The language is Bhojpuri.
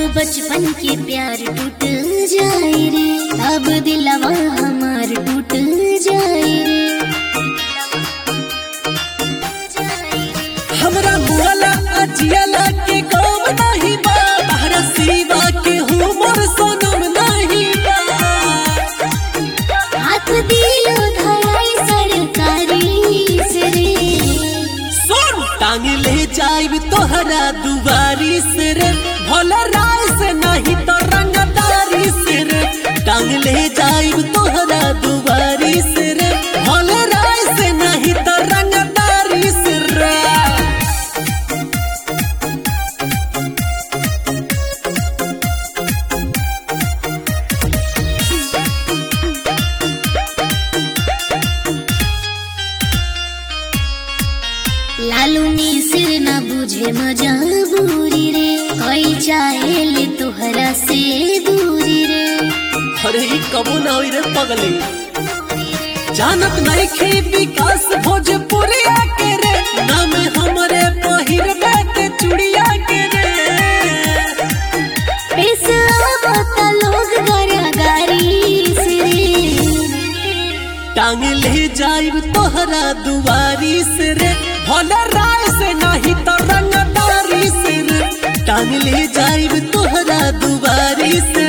बचपन के प्यार टूट जाए रे, अब दिलवा हमार टूट जाए रे। हमरा मुआला अजियाला के काम नहीं बा, तहरा सिवा के हूँ मोर सनम नहीं बा। हाथ दिलो धराई सरकारी से रे, सुन टांग ले जाइब तोहरा दुआरी से रे, भोला राय से नहीं तो रंगदारी से रे। टांग ले जाइब तोहरा दुआरी से रे, भोला राय से नहीं तो रंगदारी से रे। लालू मिसिर न बुझे मजबूरी रे, कोई चाहे ले तोहरा से दूरी रे। अरे ई कबो ना होई रे पगले, जानत नहीं खे विकास भोजपुरिया के रे, नाम हमरे पहिर बेटे चुड़िया के रे। पैसा बता लोग गारी से रे, टांग ले जाइब तोहरा दुआरी से रे, भोला राय से नहीं तो रंगदारी से रे। टांग ले जाइब तोहरा दुआरी से